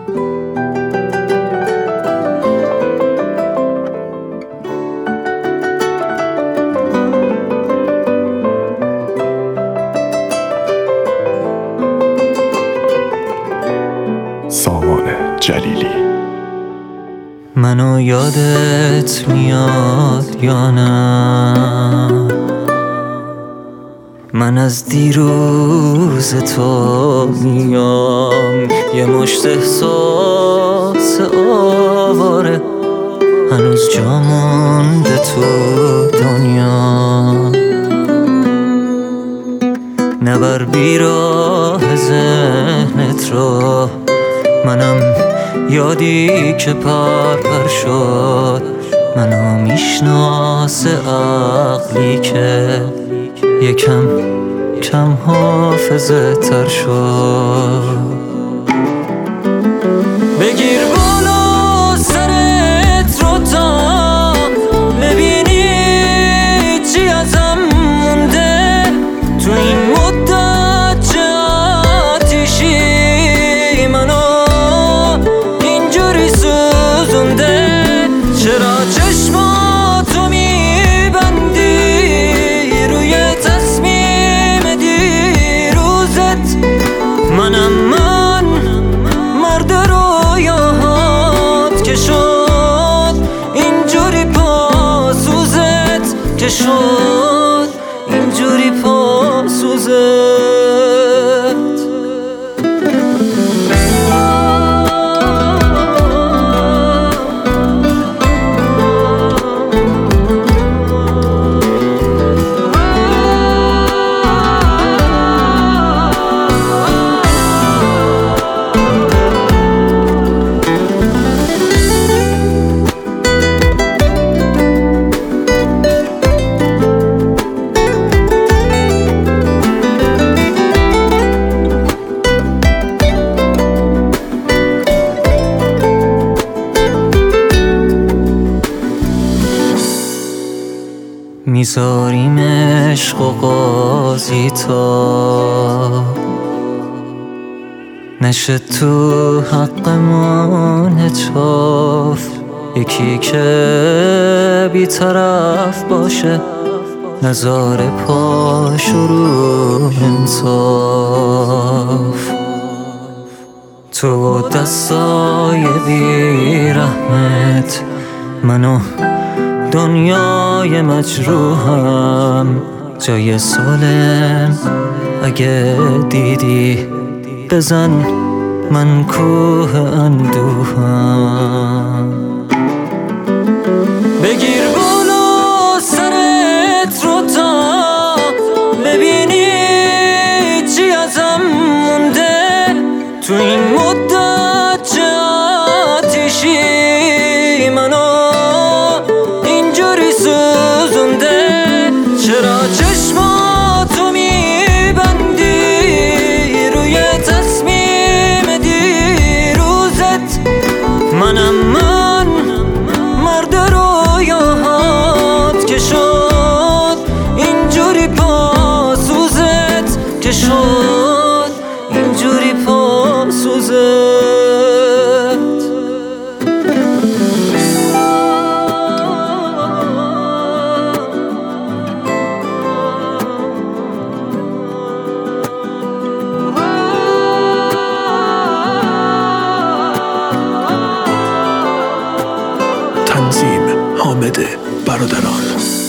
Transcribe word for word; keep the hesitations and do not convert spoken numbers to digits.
سامان جلیلی. منو یادت میاد یا نه؟ من از دیروز تو میام، یه مشت احساس آواره هنوز جا مونده تو دنیا. نبر بیراه ذهنت رو، منم یادی که پر پر شد. منو میشناسه عقلی که یکم کم حافظه تر شد. بگیر بالا سرت رو تا ببینی چی ازم مونده تو این مدت چه آتیشی منو اینجوری سوزونده. چرا چشماتو میبندی روی تصمیم دیروزت؟ منم من مرد رویاهات که شد اینجوری پاسوزت، که شد اینجوری پاسوزت. میذاریم عشق و قاضی تا نشه تو حقمون اتفاف. یکی که بی‌طرف باشه نذاره پاش رو انصاف. تو دستای بی‌رحمت منو دنیای مجروحم جای سالم اگه دیدی بزن من کوه اندوهم. بگیر بالا سرت رو تا ببینی چی ازم مونده تو این مدت چه آتیشی منو سوزونده. چرا چشماتو میبندی روی تصمیم دیروزت؟ منم من مرد رویاهات که شد اینجوری پاسوزت، که شد اینجوری پاسوزت. تنظیم حامد برادران.